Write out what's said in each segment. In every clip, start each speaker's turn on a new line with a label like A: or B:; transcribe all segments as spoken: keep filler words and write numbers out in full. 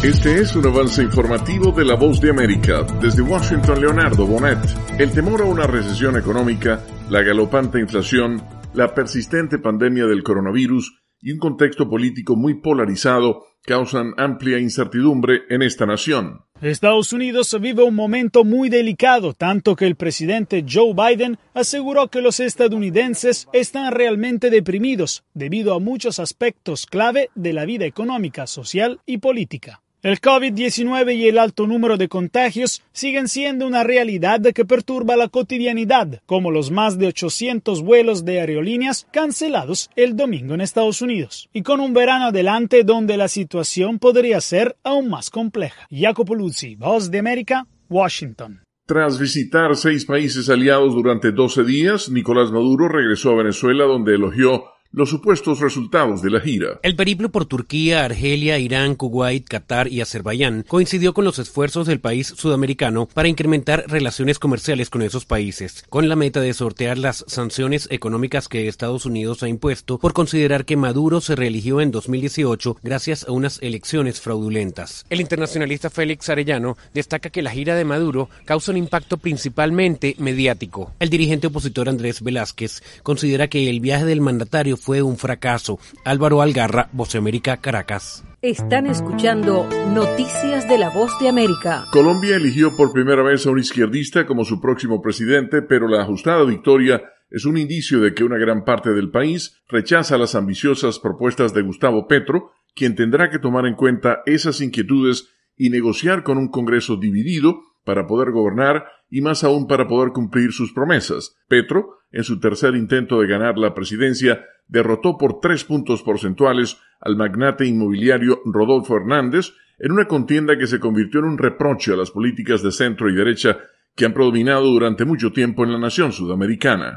A: Este es un avance informativo de La Voz de América. Desde Washington, Leonardo Bonet. El temor a una recesión económica, la galopante inflación, la persistente pandemia del coronavirus y un contexto político muy polarizado causan amplia incertidumbre en esta nación.
B: Estados Unidos vive un momento muy delicado, tanto que el presidente Joe Biden aseguró que los estadounidenses están realmente deprimidos debido a muchos aspectos clave de la vida económica, social y política. El COVID diecinueve y el alto número de contagios siguen siendo una realidad que perturba la cotidianidad, como los más de ochocientos vuelos de aerolíneas cancelados el domingo en Estados Unidos, y con un verano adelante donde la situación podría ser aún más compleja. Jacopo Luzzi, Voz de América, Washington.
A: Tras visitar seis países aliados durante doce días, Nicolás Maduro regresó a Venezuela, donde elogió los supuestos resultados de la gira.
C: El periplo por Turquía, Argelia, Irán, Kuwait, Qatar y Azerbaiyán coincidió con los esfuerzos del país sudamericano para incrementar relaciones comerciales con esos países, con la meta de sortear las sanciones económicas que Estados Unidos ha impuesto por considerar que Maduro se reeligió en dos mil dieciocho gracias a unas elecciones fraudulentas. El internacionalista Félix Arellano destaca que la gira de Maduro causa un impacto principalmente mediático. El dirigente opositor Andrés Velázquez considera que el viaje del mandatario fue un fracaso. Álvaro Algarra, Voz de América, Caracas.
D: Están escuchando Noticias de la Voz de América.
A: Colombia eligió por primera vez a un izquierdista como su próximo presidente, pero la ajustada victoria es un indicio de que una gran parte del país rechaza las ambiciosas propuestas de Gustavo Petro, quien tendrá que tomar en cuenta esas inquietudes y negociar con un Congreso dividido para poder gobernar y más aún para poder cumplir sus promesas. Petro, en su tercer intento de ganar la presidencia, derrotó por tres puntos porcentuales al magnate inmobiliario Rodolfo Hernández en una contienda que se convirtió en un reproche a las políticas de centro y derecha que han predominado durante mucho tiempo en la nación sudamericana.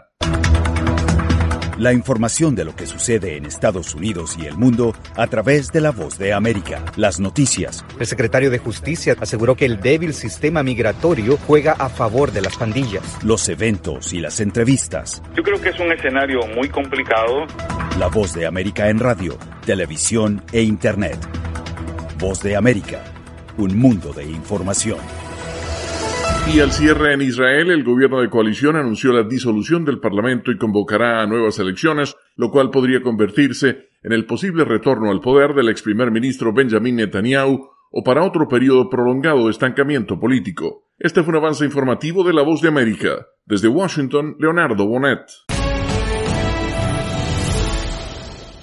E: La información de lo que sucede en Estados Unidos y el mundo a través de La Voz de América. Las noticias.
F: El secretario de Justicia aseguró que el débil sistema migratorio juega a favor de las pandillas.
E: Los eventos y las entrevistas.
G: Yo creo que es un escenario muy complicado.
E: La Voz de América en radio, televisión e internet. Voz de América, un mundo de información.
A: Y al cierre en Israel, el gobierno de coalición anunció la disolución del Parlamento y convocará a nuevas elecciones, lo cual podría convertirse en el posible retorno al poder del ex primer ministro Benjamin Netanyahu o para otro periodo prolongado de estancamiento político. Este fue un avance informativo de La Voz de América. Desde Washington, Leonardo Bonet.